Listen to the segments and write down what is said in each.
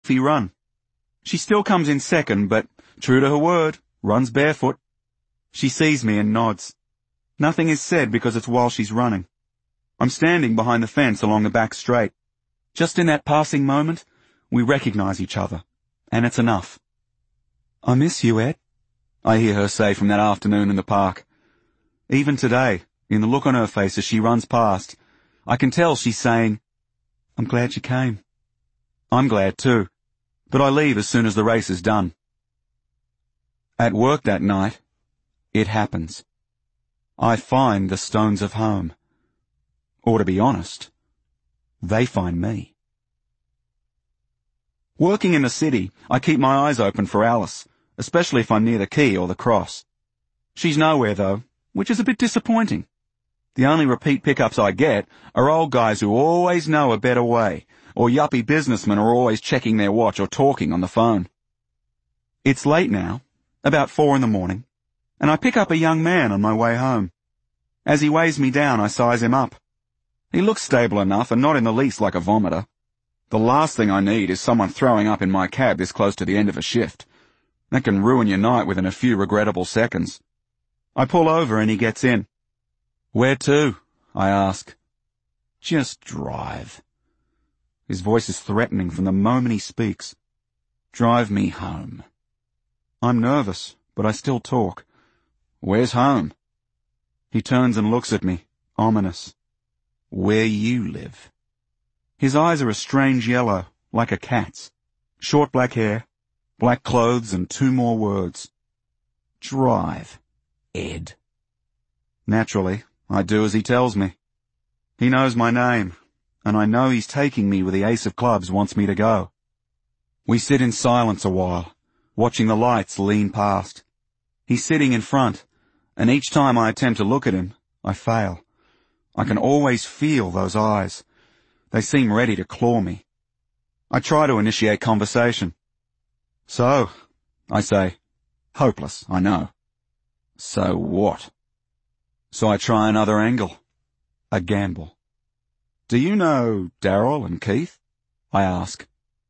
run. She still comes in second, but, true to her word, runs barefoot. She sees me and nods. Nothing is said because it's while she's running. I'm standing behind the fence along the back straight. Just in that passing moment, we recognize each other, and it's enough. "I miss you, Ed," I hear her say from that afternoon in the park. Even today, in the look on her face as she runs past, I can tell she's saying, "I'm glad you came." I'm glad too, but I leave as soon as the race is done. At work that night, it happens. I find the stones of home. Or to be honest, they find me. Working in the city, I keep my eyes open for Alice, especially if I'm near the quay or the cross. She's nowhere though, which is a bit disappointing. The only repeat pickups I get are old guys who always know a better way, or yuppie businessmen who are always checking their watch or talking on the phone. It's late now, about 4 a.m, and I pick up a young man on my way home. As he weighs me down, I size him up. He looks stable enough and not in the least like a vomiter. The last thing I need is someone throwing up in my cab this close to the end of a shift. That can ruin your night within a few regrettable seconds. I pull over and he gets in. "Where to?" I ask. "Just drive." His voice is threatening from the moment he speaks. "Drive me home." I'm nervous, but I still talk. "Where's home?" He turns and looks at me, ominous. "Where you live." His eyes are a strange yellow, like a cat's. Short black hair, black clothes, and 2 more words. "Drive, Ed." Naturally, I do as he tells me. He knows my name, and I know he's taking me where the ace of clubs wants me to go. We sit in silence a while, watching the lights lean past. He's sitting in front, and each time I attempt to look at him, I fail. I can always feel those eyes. They seem ready to claw me. I try to initiate conversation. "So," I say. Hopeless, I know. "So what?" So I try another angle. A gamble. "Do you know Daryl and Keith?" I ask.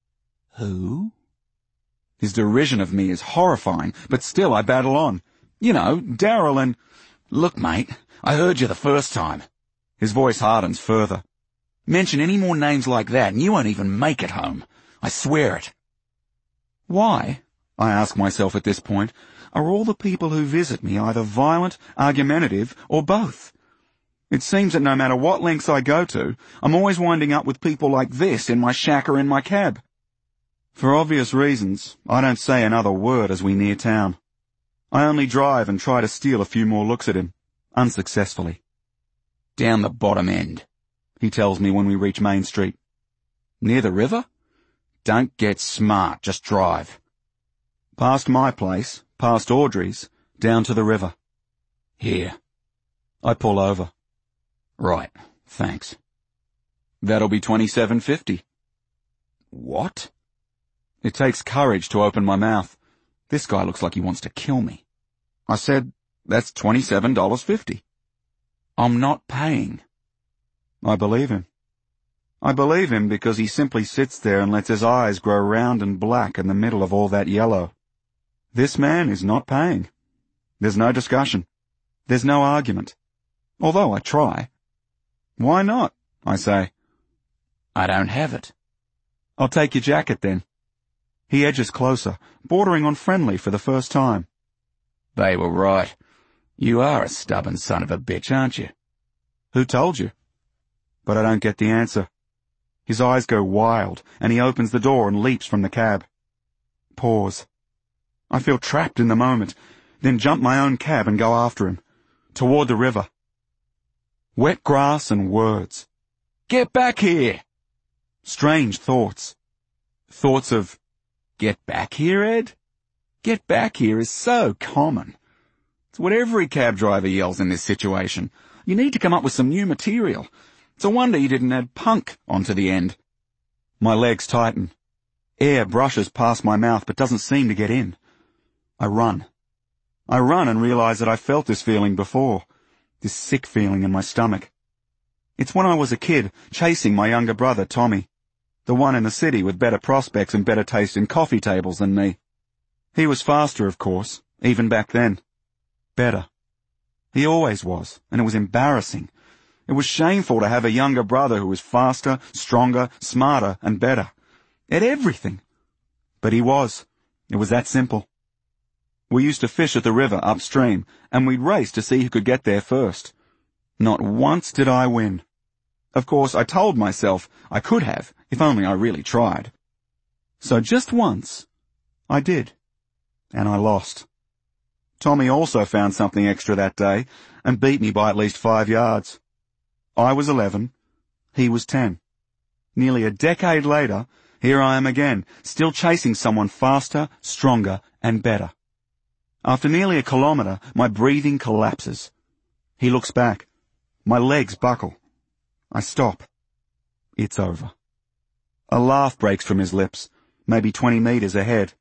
"Who?" His derision of me is horrifying, but still I battle on. "You know, Daryl and—" "Look, mate, I heard you the first time." His voice hardens further. "Mention any more names like that and you won't even make it home. I swear it." Why, I ask myself at this point, are all the people who visit me either violent, argumentative, or both? It seems that no matter what lengths I go to, I'm always winding up with people like this in my shack or in my cab. For obvious reasons, I don't say another word as we near town. I only drive and try to steal a few more looks at him, unsuccessfully. "Down the bottom end," he tells me when we reach Main Street. "Near the river?" "Don't get smart, just drive." Past my place, past Audrey's, down to the river. "Here." I pull over. "Right, thanks." "That'll be $27.50. "What?" It takes courage to open my mouth. This guy looks like he wants to kill me. I said, "That's $27.50. "I'm not paying." I believe him. I believe him because he simply sits there and lets his eyes grow round and black in the middle of all that yellow. This man is not paying. There's no discussion. There's no argument. Although I try. "Why not?" I say. "I don't have it." "I'll take your jacket then." He edges closer, bordering on friendly for the first time. "They were right. You are a stubborn son of a bitch, aren't you?" "Who told you?" But I don't get the answer. His eyes go wild, and he opens the door and leaps from the cab. Pause. I feel trapped in the moment, then jump my own cab and go after him, toward the river. Wet grass and words. "Get back here!" Strange thoughts. Thoughts of, "Get back here, Ed?" "Get back here" is so common. It's what every cab driver yells in this situation. You need to come up with some new material. It's a wonder you didn't add punk onto the end. My legs tighten. Air brushes past my mouth but doesn't seem to get in. I run. I run and realize that I felt this feeling before. This sick feeling in my stomach. It's when I was a kid, chasing my younger brother, Tommy. the one in the city with better prospects and better taste in coffee tables than me. He was faster, of course, even back then. Better. He always was, and it was embarrassing. It was shameful to have a younger brother who was faster, stronger, smarter, and better. At everything. But he was. It was that simple. We used to fish at the river upstream, and we'd race to see who could get there first. Not once did I win. Of course, I told myself I could have, if only I really tried. So just once, I did. And I lost. Tommy also found something extra that day, and beat me by at least 5 yards. I was 11, he was 10. Nearly a decade later, here I am again, still chasing someone faster, stronger, and better. After nearly a kilometre, my breathing collapses. He looks back. My legs buckle. I stop. It's over. A laugh breaks from his lips, maybe 20 metres ahead.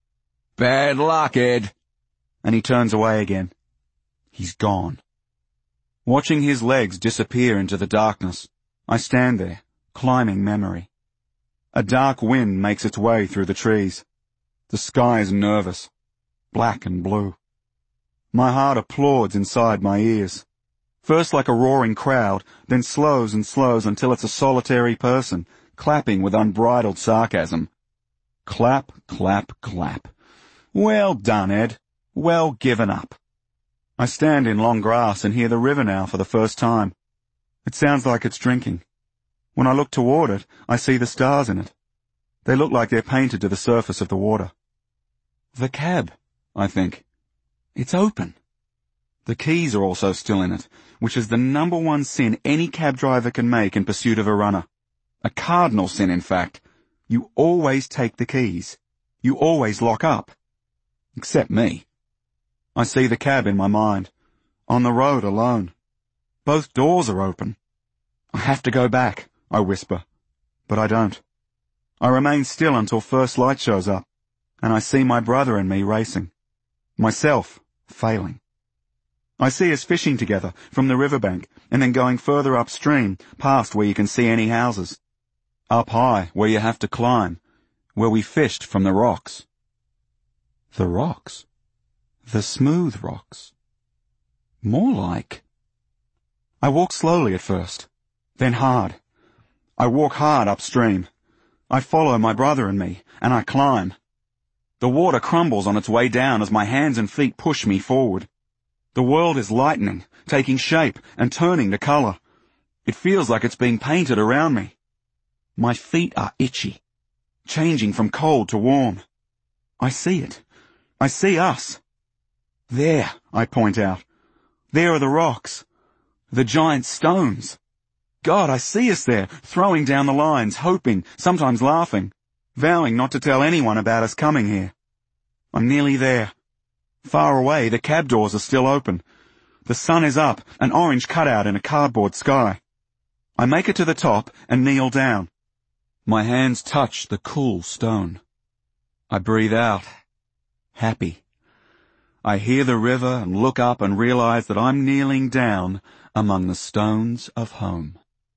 "Bad luck, Ed." And he turns away again. He's gone. Watching his legs disappear into the darkness, I stand there, climbing memory. A dark wind makes its way through the trees. The sky is nervous, black and blue. My heart applauds inside my ears. First like a roaring crowd, then slows and slows until it's a solitary person, clapping with unbridled sarcasm. Clap, clap, clap. Well done, Ed. Well given up. I stand in long grass and hear the river now for the first time. It sounds like it's drinking. When I look toward it, I see the stars in it. They look like they're painted to the surface of the water. The cab, I think. It's open. The keys are also still in it, which is the number one sin any cab driver can make in pursuit of a runner. A cardinal sin, in fact. You always take the keys. You always lock up. Except me. I see the cab in my mind. On the road alone. Both doors are open. I have to go back, I whisper. But I don't. I remain still until first light shows up, and I see my brother and me racing. Myself failing. I see us fishing together from the riverbank and then going further upstream past where you can see any houses. Up high where you have to climb, where we fished from the rocks. The rocks? The smooth rocks. More like... I walk slowly at first, then hard. I walk hard upstream. I follow my brother and me, and I climb. The water crumbles on its way down as my hands and feet push me forward. The world is lightening, taking shape, and turning to colour. It feels like it's being painted around me. My feet are itchy, changing from cold to warm. I see it. I see us. There, I point out. There are the rocks. The giant stones. God, I see us there, throwing down the lines, hoping, sometimes laughing, vowing not to tell anyone about us coming here. I'm nearly there. Far away, the cab doors are still open. The sun is up, an orange cutout in a cardboard sky. I make it to the top and kneel down. My hands touch the cool stone. I breathe out, happy. I hear the river and look up and realize that I'm kneeling down among the stones of home.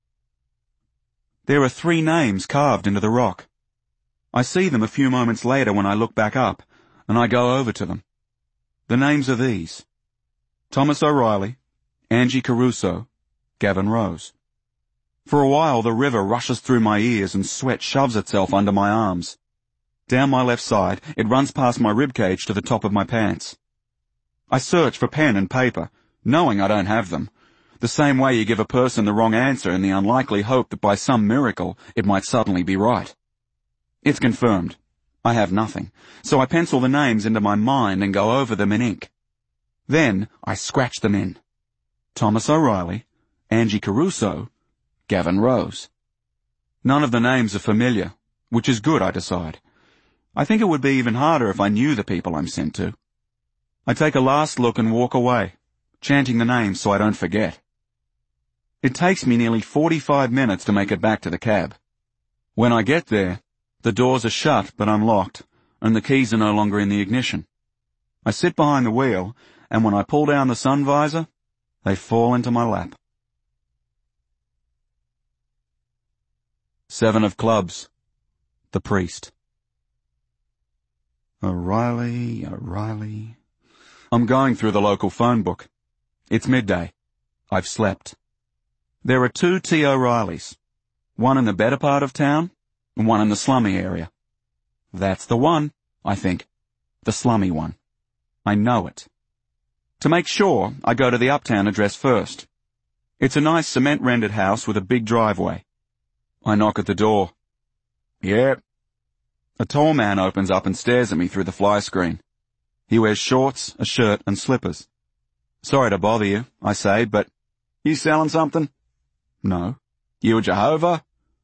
There are 3 names carved into the rock. I see them a few moments later when I look back up, and I go over to them. The names are these: Thomas O'Reilly, Angie Caruso, Gavin Rose. For a while the river rushes through my ears and sweat shoves itself under my arms. Down my left side, it runs past my ribcage to the top of my pants. I search for pen and paper, knowing I don't have them, the same way you give a person the wrong answer in the unlikely hope that by some miracle it might suddenly be right. It's confirmed. I have nothing, so I pencil the names into my mind and go over them in ink. Then I scratch them in. Thomas O'Reilly, Angie Caruso, Gavin Rose. None of the names are familiar, which is good, I decide. I think it would be even harder if I knew the people I'm sent to. I take a last look and walk away, chanting the names so I don't forget. It takes me nearly 45 minutes to make it back to the cab. When I get there, the doors are shut but unlocked, and the keys are no longer in the ignition. I sit behind the wheel, and when I pull down the sun visor, they fall into my lap. 7 of clubs, The priest. O'Reilly. I'm going through the local phone book. It's midday. I've slept. There are 2 T. O'Reillys. One in the better part of town, and one in the slummy area. That's the one, I think. The slummy one. I know it. To make sure, I go to the uptown address first. It's a nice cement-rendered house with a big driveway. I knock at the door. Yep. A tall man opens up and stares at me through the fly screen. He wears shorts, a shirt, and slippers. Sorry to bother you, I say, but... You selling something? No. You a Jehovah?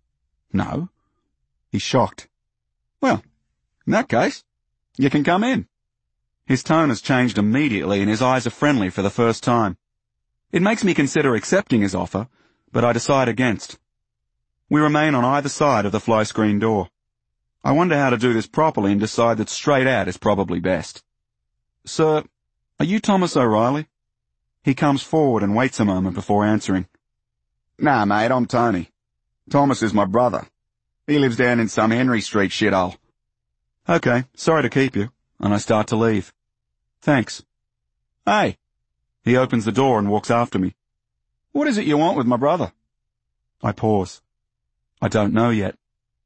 No. He's shocked. Well, in that case, you can come in. His tone has changed immediately and his eyes are friendly for the first time. It makes me consider accepting his offer, but I decide against. We remain on either side of the fly screen door. I wonder how to do this properly and decide that straight out is probably best. Sir, are you Thomas O'Reilly? He comes forward and waits a moment before answering. Nah, mate, I'm Tony. Thomas is my brother. He lives down in some Henry Street shithole. Okay, sorry to keep you, and I start to leave. Thanks. Hey! He opens the door and walks after me. What is it you want with my brother? I pause. I don't know yet.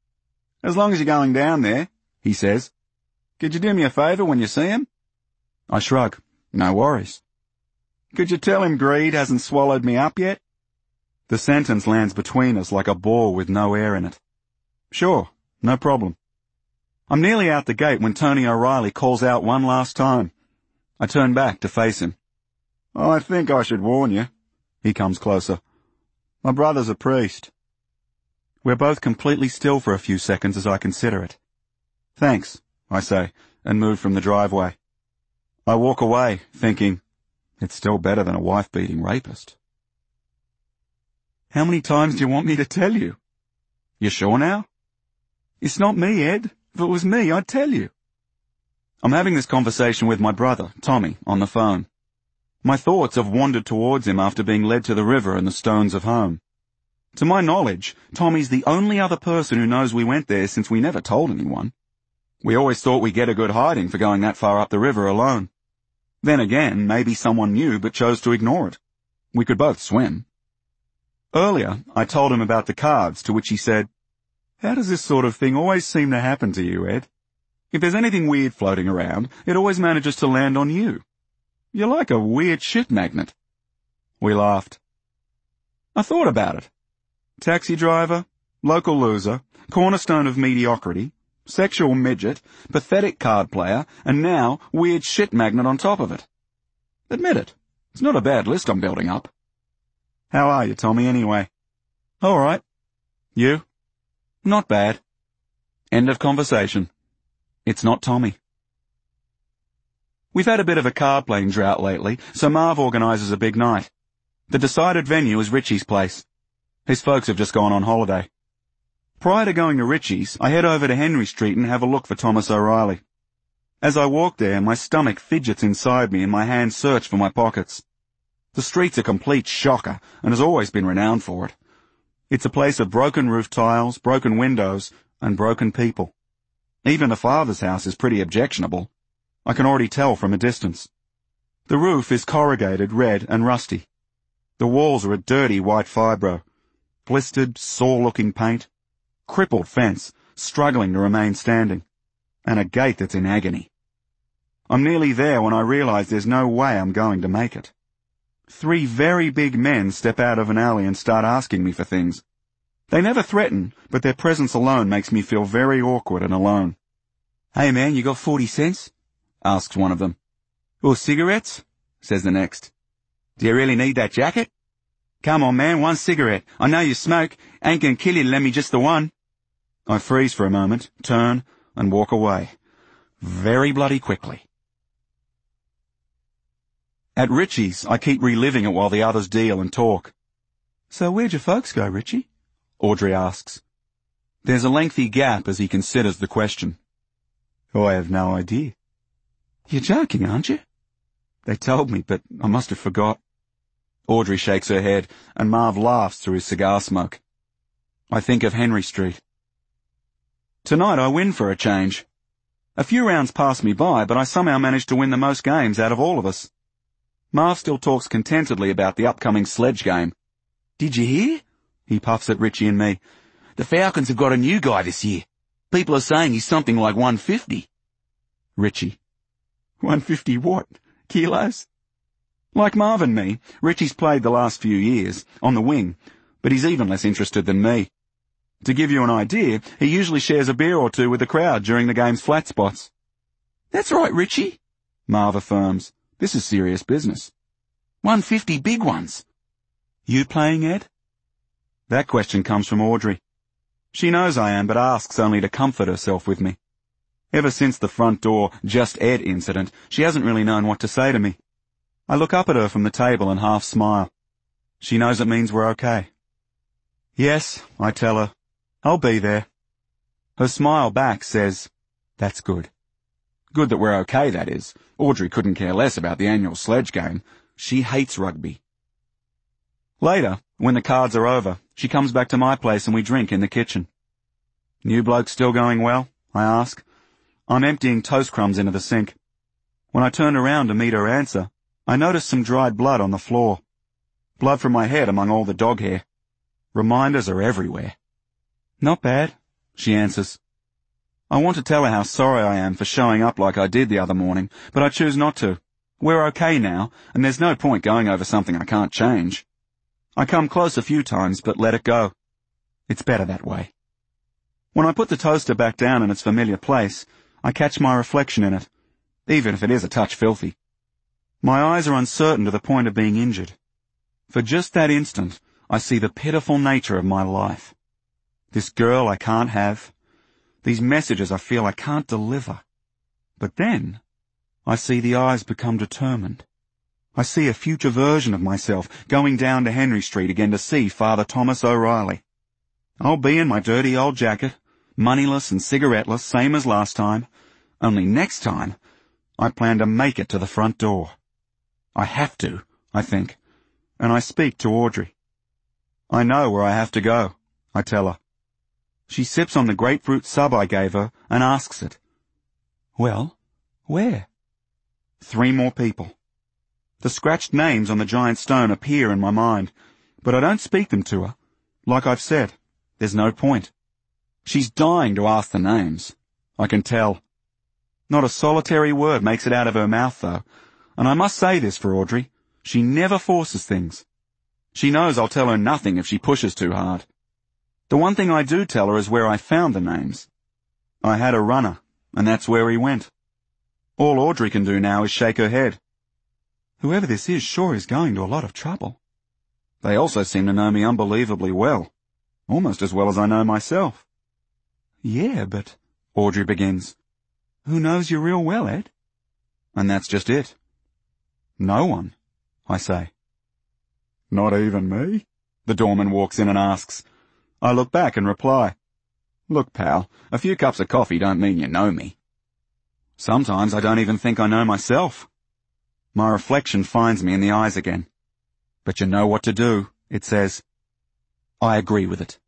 As long as you're going down there, he says. Could you do me a favour when you see him? I shrug. No worries. Could you tell him greed hasn't swallowed me up yet? The sentence lands between us like a ball with no air in it. Sure, no problem. I'm nearly out the gate when Tony O'Reilly calls out one last time. I turn back to face him. I think I should warn you. He comes closer. My brother's a priest. We're both completely still for a few seconds as I consider it. Thanks, I say, and move from the driveway. I walk away, thinking, it's still better than a wife-beating rapist. How many times do you want me to tell you? You sure now? It's not me, Ed. If it was me, I'd tell you. I'm having this conversation with my brother, Tommy, on the phone. My thoughts have wandered towards him after being led to the river and the stones of home. To my knowledge, Tommy's the only other person who knows we went there since we never told anyone. We always thought we'd get a good hiding for going that far up the river alone. Then again, maybe someone knew but chose to ignore it. We could both swim. Earlier, I told him about the cards, to which he said, How does this sort of thing always seem to happen to you, Ed? If there's anything weird floating around, it always manages to land on you. You're like a weird shit magnet. We laughed. I thought about it. Taxi driver, local loser, cornerstone of mediocrity, sexual midget, pathetic card player, and now weird shit magnet on top of it. Admit it, it's not a bad list I'm building up. How are you, Tommy, anyway? All right. You? Not bad. End of conversation. It's not Tommy. We've had a bit of a card-playing drought lately, so Marv organises a big night. The decided venue is Richie's place. His folks have just gone on holiday. Prior to going to Richie's, I head over to Henry Street and have a look for Thomas O'Reilly. As I walk there, my stomach fidgets inside me and my hands search for my pockets. The street's a complete shocker and has always been renowned for it. It's a place of broken roof tiles, broken windows, and broken people. Even the father's house is pretty objectionable. I can already tell from a distance. The roof is corrugated, red, and rusty. The walls are a dirty white fibro. Blistered, sore-looking paint. Crippled fence, struggling to remain standing. And a gate that's in agony. I'm nearly there when I realize there's no way I'm going to make it. 3 very big men step out of an alley and start asking me for things. They never threaten, but their presence alone makes me feel very awkward and alone. Hey man, you got 40 cents? Asks one of them. Or cigarettes? Says the next. Do you really need that jacket? Come on man, 1 cigarette. I know you smoke. Ain't gonna kill you to lend me just the one. I freeze for a moment, turn, and walk away. Very bloody quickly. At Richie's, I keep reliving it while the others deal and talk. So where'd your folks go, Richie? Audrey asks. There's a lengthy gap as he considers the question. Oh, I have no idea. You're joking, aren't you? They told me, but I must have forgot. Audrey shakes her head, and Marv laughs through his cigar smoke. I think of Henry Street. Tonight I win for a change. A few rounds pass me by, but I somehow manage to win the most games out of all of us. Marv still talks contentedly about the upcoming sledge game. Did you hear? He puffs at Richie and me. The Falcons have got a new guy this year. People are saying he's something like 150. Richie. 150 what? Kilos? Like Marv and me, Richie's played the last few years, on the wing, but he's even less interested than me. To give you an idea, he usually shares a beer or two with the crowd during the game's flat spots. That's right, Richie, Marv affirms. This is serious business. 150 big ones. You playing, Ed? That question comes from Audrey. She knows I am, but asks only to comfort herself with me. Ever since the front door "Just Ed" incident, she hasn't really known what to say to me. I look up at her from the table and half smile. She knows it means we're okay. Yes, I tell her. I'll be there. Her smile back says, that's good. Good that we're okay, that is. Audrey couldn't care less about the annual sledge game. She hates rugby. Later, when the cards are over, she comes back to my place and we drink in the kitchen. New bloke still going well? I ask. I'm emptying toast crumbs into the sink. When I turn around to meet her answer, I notice some dried blood on the floor. Blood from my head among all the dog hair. Reminders are everywhere. Not bad, she answers. I want to tell her how sorry I am for showing up like I did the other morning, but I choose not to. We're okay now, and there's no point going over something I can't change. I come close a few times, but let it go. It's better that way. When I put the toaster back down in its familiar place, I catch my reflection in it, even if it is a touch filthy. My eyes are uncertain to the point of being injured. For just that instant, I see the pitiful nature of my life. This girl I can't have. These messages I feel I can't deliver. But then, I see the eyes become determined. I see a future version of myself going down to Henry Street again to see Father Thomas O'Reilly. I'll be in my dirty old jacket, moneyless and cigaretteless, same as last time. Only next time, I plan to make it to the front door. I have to, I think, and I speak to Audrey. I know where I have to go, I tell her. She sips on the grapefruit sub I gave her and asks it. Well, where? 3 more people. The scratched names on the giant stone appear in my mind, but I don't speak them to her. Like I've said, there's no point. She's dying to ask the names. I can tell. Not a solitary word makes it out of her mouth, though, and I must say this for Audrey. She never forces things. She knows I'll tell her nothing if she pushes too hard. The one thing I do tell her is where I found the names. I had a runner, and that's where he went. All Audrey can do now is shake her head. Whoever this is sure is going to a lot of trouble. They also seem to know me unbelievably well, almost as well as I know myself. Yeah, but, Audrey begins, who knows you real well, Ed? And that's just it. No one, I say. Not even me? The doorman walks in and asks. I look back and reply, look, pal, a few cups of coffee don't mean you know me. Sometimes I don't even think I know myself. My reflection finds me in the eyes again. But you know what to do, it says. I agree with it.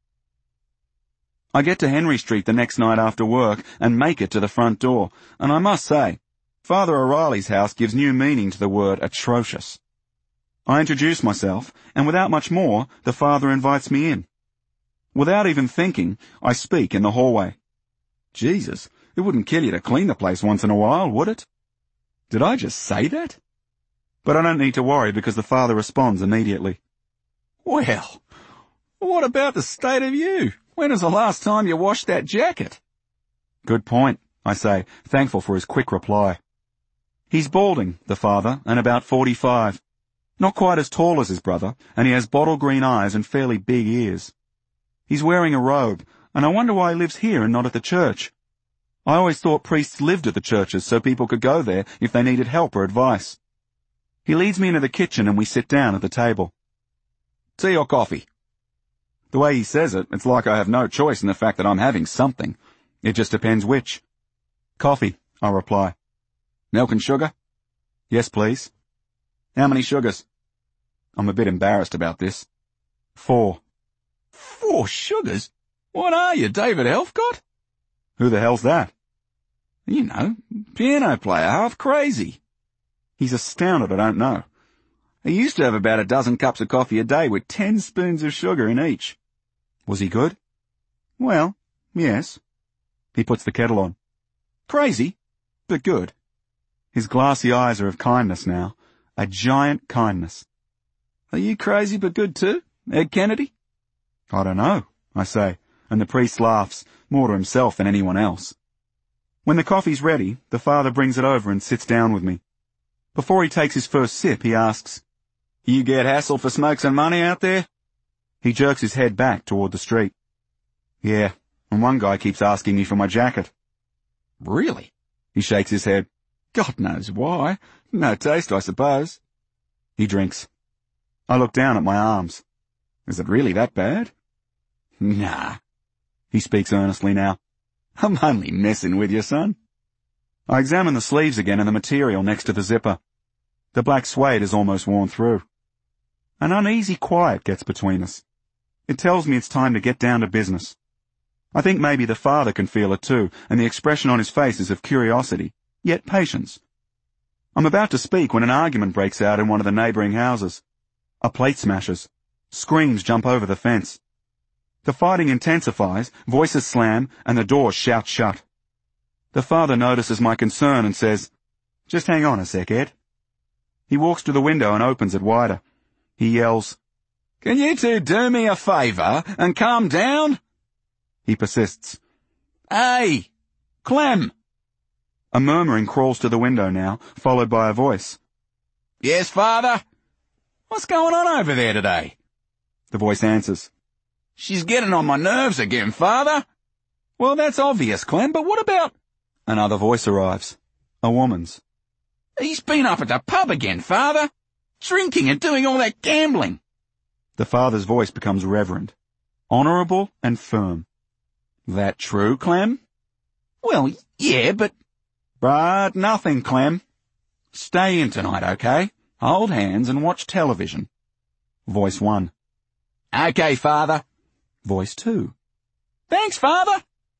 I get to Henry Street the next night after work and make it to the front door, and I must say, Father O'Reilly's house gives new meaning to the word atrocious. I introduce myself, and without much more, the father invites me in. Without even thinking, I speak in the hallway. Jesus, it wouldn't kill you to clean the place once in a while, would it? Did I just say that? But I don't need to worry because the father responds immediately. Well, what about the state of you? When was the last time you washed that jacket? Good point, I say, thankful for his quick reply. He's balding, the father, and about 45. Not quite as tall as his brother, and he has bottle green eyes and fairly big ears. He's wearing a robe, and I wonder why he lives here and not at the church. I always thought priests lived at the churches so people could go there if they needed help or advice. He leads me into the kitchen and we sit down at the table. Tea or coffee? The way he says it, it's like I have no choice in the fact that I'm having something. It just depends which. Coffee, I reply. Milk and sugar? Yes, please. How many sugars? I'm a bit embarrassed about this. 4. 4 sugars? What are you, David Elfcott? Who the hell's that? You know, piano player, half crazy. He's astounded I don't know. He used to have about a dozen cups of coffee a day with 10 spoons of sugar in each. Was he good? Well, yes. He puts the kettle on. Crazy, but good. His glassy eyes are of kindness now, a giant kindness. Are you crazy but good too, Ed Kennedy? I don't know, I say, and the priest laughs, more to himself than anyone else. When the coffee's ready, the father brings it over and sits down with me. Before he takes his first sip, he asks, You get hassled for smokes and money out there? He jerks his head back toward the street. Yeah, and one guy keeps asking me for my jacket. Really? He shakes his head. God knows why. No taste, I suppose. He drinks. I look down at my arms. Is it really that bad? Nah. He speaks earnestly now. I'm only messing with you, son. I examine the sleeves again and the material next to the zipper. The black suede is almost worn through. An uneasy quiet gets between us. It tells me it's time to get down to business. I think maybe the father can feel it too, and the expression on his face is of curiosity, yet patience. I'm about to speak when an argument breaks out in one of the neighbouring houses. A plate smashes. Screams jump over the fence. The fighting intensifies, voices slam, and the door shouts shut. The father notices my concern and says, Just hang on a sec, Ed. He walks to the window and opens it wider. He yells, Can you two do me a favour and calm down? He persists. Hey, Clem! A murmuring crawls to the window now, followed by a voice. Yes, father? What's going on over there today? The voice answers. She's getting on my nerves again, father. Well, that's obvious, Clem, but what about... Another voice arrives. A woman's. He's been up at the pub again, father. Drinking and doing all that gambling. The father's voice becomes reverent, honourable and firm. That true, Clem? Well, yeah, but nothing, Clem. Stay in tonight, okay? Hold hands and watch television. Voice 1. Okay, father. Voice 2. Thanks, father.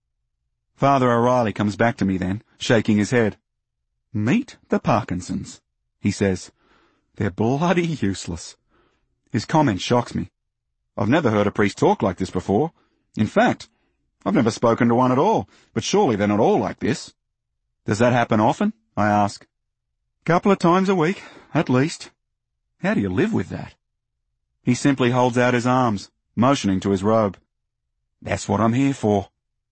Father O'Reilly comes back to me then, shaking his head. Meet the Parkinsons, he says. They're bloody useless. His comment shocks me. I've never heard a priest talk like this before. In fact, I've never spoken to one at all, but surely they're not all like this. Does that happen often? I ask. Couple of times a week, at least. How do you live with that? He simply holds out his arms, motioning to his robe. That's what I'm here for.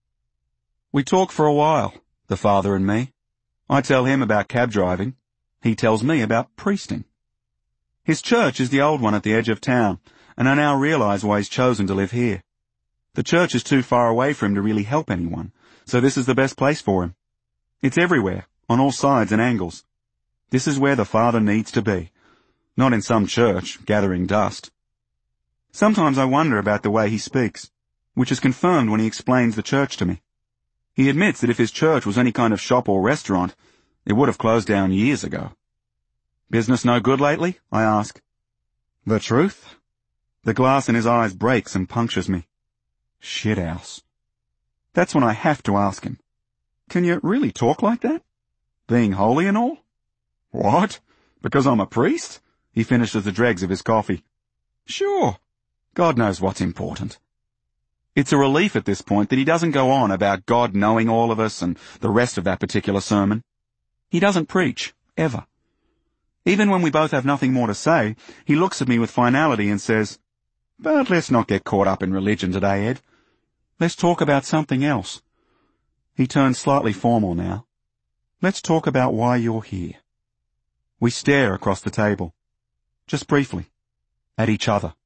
We talk for a while, the father and me. I tell him about cab driving. He tells me about priesting. His church is the old one at the edge of town, and I now realize why he's chosen to live here. The church is too far away for him to really help anyone, so this is the best place for him. It's everywhere, on all sides and angles. This is where the father needs to be, not in some church, gathering dust. Sometimes I wonder about the way he speaks, which is confirmed when he explains the church to me. He admits that if his church was any kind of shop or restaurant, it would have closed down years ago. Business no good lately? I ask. The truth? The glass in his eyes breaks and punctures me. Shithouse. That's when I have to ask him. Can you really talk like that? Being holy and all? What? Because I'm a priest? He finishes the dregs of his coffee. Sure. God knows what's important. It's a relief at this point that he doesn't go on about God knowing all of us and the rest of that particular sermon. He doesn't preach, ever. Even when we both have nothing more to say, he looks at me with finality and says, But let's not get caught up in religion today, Ed. Let's talk about something else. He turns slightly formal now. Let's talk about why you're here. We stare across the table. Just briefly. At each other.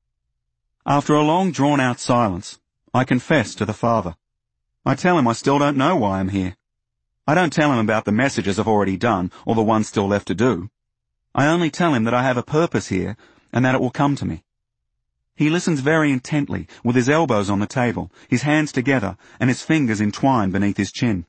After a long drawn-out silence, I confess to the father. I tell him I still don't know why I'm here. I don't tell him about the messages I've already done or the ones still left to do. I only tell him that I have a purpose here and that it will come to me. He listens very intently, with his elbows on the table, his hands together, and his fingers entwined beneath his chin.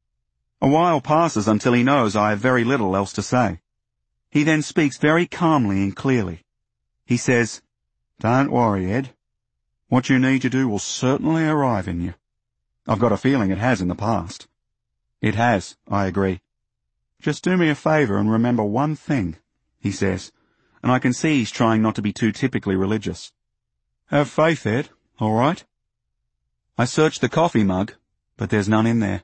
A while passes until he knows I have very little else to say. He then speaks very calmly and clearly. He says, Don't worry, Ed. What you need to do will certainly arrive in you. I've got a feeling it has in the past. It has, I agree. Just do me a favour and remember one thing, he says, and I can see he's trying not to be too typically religious. Have faith, Ed, all right? I search the coffee mug, but there's none in there.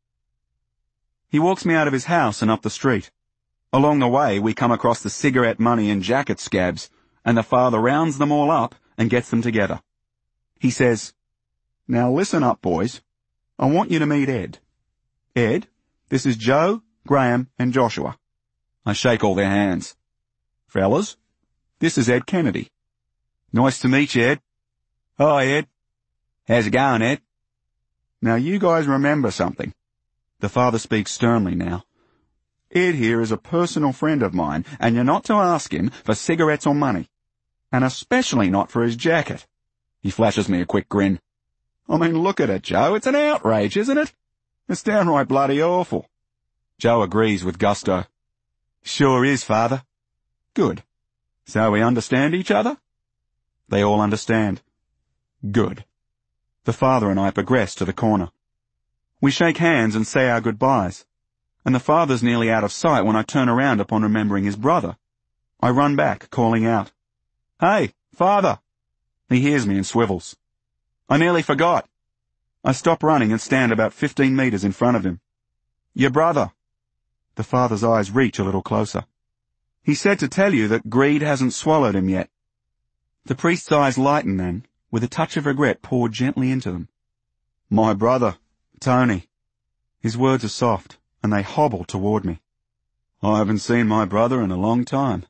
He walks me out of his house and up the street. Along the way, we come across the cigarette money and jacket scabs, and the father rounds them all up and gets them together. He says, "Now listen up, boys. I want you to meet Ed. Ed, this is Joe, Graham, and Joshua." I shake all their hands. "Fellas, this is Ed Kennedy." "Nice to meet you, Ed." "Hi, Ed." "How's it going, Ed?" "Now you guys remember something." The father speaks sternly now. "Ed here is a personal friend of mine, and you're not to ask him for cigarettes or money. And especially not for his jacket." He flashes me a quick grin. "I mean, look at it, Joe. It's an outrage, isn't it? It's downright bloody awful." Joe agrees with gusto. "Sure is, father." "Good. So we understand each other?" They all understand. Good. The father and I progress to the corner. We shake hands and say our goodbyes, and the father's nearly out of sight when I turn around upon remembering his brother. I run back, calling out, "Hey, father!" He hears me and swivels. "I nearly forgot." I stop running and stand about 15 metres in front of him. "Your brother." The father's eyes reach a little closer. "He said to tell you that greed hasn't swallowed him yet." The priest's eyes lighten then, with a touch of regret poured gently into them. "My brother, Tony." His words are soft, and they hobble toward me. "I haven't seen my brother in a long time."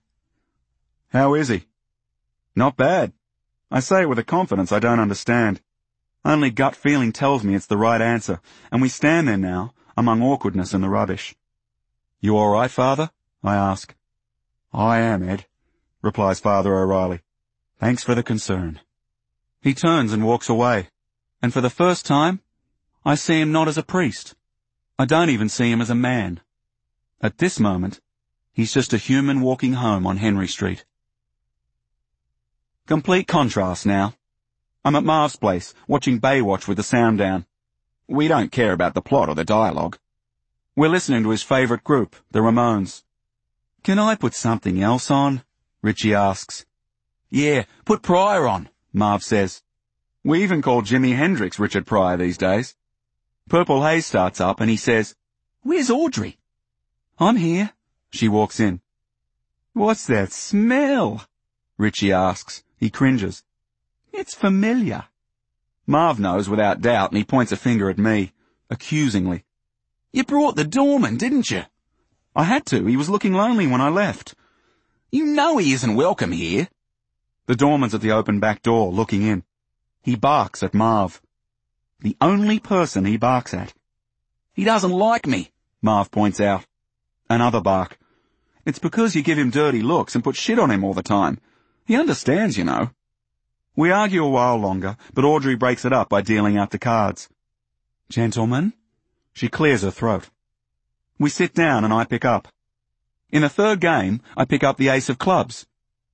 "How is he?" "Not bad." I say it with a confidence I don't understand. Only gut feeling tells me it's the right answer, and we stand there now, among awkwardness and the rubbish. "You all right, father?" I ask. "I am, Ed," replies Father O'Reilly. "Thanks for the concern." He turns and walks away, and for the first time, I see him not as a priest. I don't even see him as a man. At this moment, he's just a human walking home on Henry Street. Complete contrast now. I'm at Marv's place, watching Baywatch with the sound down. We don't care about the plot or the dialogue. We're listening to his favourite group, the Ramones. "Can I put something else on?" Richie asks. "Yeah, put Pryor on," Marv says. We even call Jimi Hendrix Richard Pryor these days. Purple Haze starts up and he says, "Where's Audrey?" "I'm here." She walks in. "What's that smell?" Richie asks. He cringes. "It's familiar." Marv knows without doubt, and he points a finger at me, accusingly. "You brought the doorman, didn't you?" "I had to. He was looking lonely when I left." "You know he isn't welcome here." The doorman's at the open back door, looking in. He barks at Marv. The only person he barks at. "He doesn't like me," Marv points out. Another bark. "It's because you give him dirty looks and put shit on him all the time. He understands, you know." We argue a while longer, but Audrey breaks it up by dealing out the cards. "Gentlemen?" She clears her throat. We sit down and I pick up. In the third game, I pick up the ace of clubs.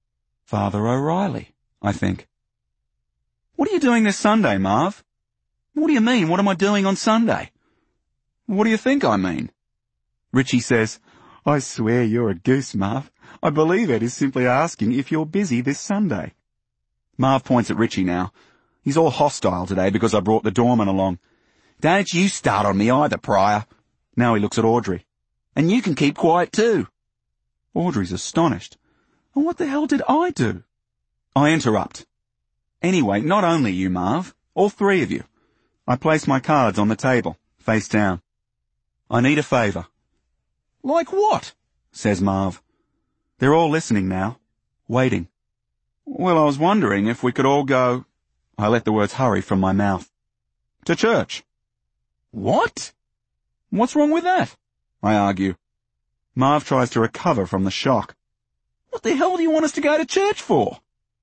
Father O'Reilly, I think. "What are you doing this Sunday, Marv?" "What do you mean, what am I doing on Sunday?" "What do you think I mean?" Richie says, "I swear you're a goose, Marv. I believe Ed is simply asking if you're busy this Sunday." Marv points at Richie now. He's all hostile today because I brought the doorman along. "Don't you start on me either, Pryor." Now he looks at Audrey. "And you can keep quiet too." Audrey's astonished. "And what the hell did I do?" I interrupt. "Anyway, not only you, Marv. All three of you." I place my cards on the table, face down. "I need a favour." "Like what?" says Marv. They're all listening now, waiting. "Well, I was wondering if we could all go—" I let the words hurry from my mouth. "To church." "What?" "What's wrong with that?" I argue. Marv tries to recover from the shock. "What the hell do you want us to go to church for?"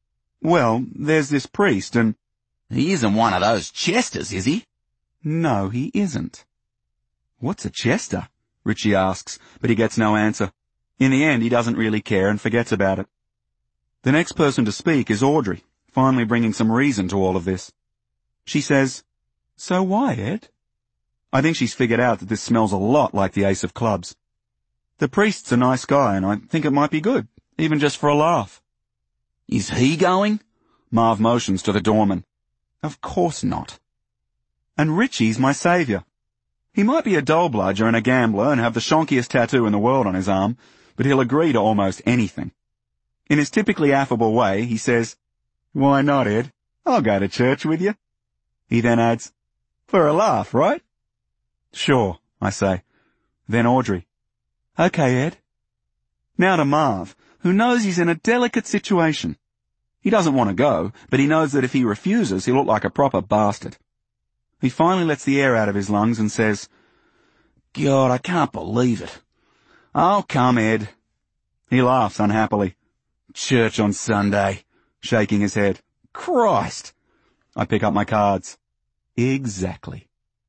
"Well, there's this priest and—" "He isn't one of those Chesters, is he?" "No, he isn't." "What's a Chester?" Richie asks, but he gets no answer. In the end, he doesn't really care and forgets about it. The next person to speak is Audrey, finally bringing some reason to all of this. She says, So why, Ed? I think she's figured out that this smells a lot like the Ace of Clubs. The priest's a nice guy, and I think it might be good, even just for a laugh. Is he going? Marv motions to the doorman. Of course not. And Richie's my saviour. He might be a dull-bludger and a gambler and have the shonkiest tattoo in the world on his arm, but he'll agree to almost anything. In his typically affable way, he says, "Why not, Ed? I'll go to church with you." He then adds, "For a laugh, right?" "Sure," I say. Then Audrey, "Okay, Ed." Now to Marv, who knows he's in a delicate situation. He doesn't want to go, but he knows that if he refuses, he'll look like a proper bastard. He finally lets the air out of his lungs and says, "God, I can't believe it." "Oh, come, Ed." He laughs unhappily. "Church on Sunday," shaking his head. "Christ." I pick up my cards. Exactly.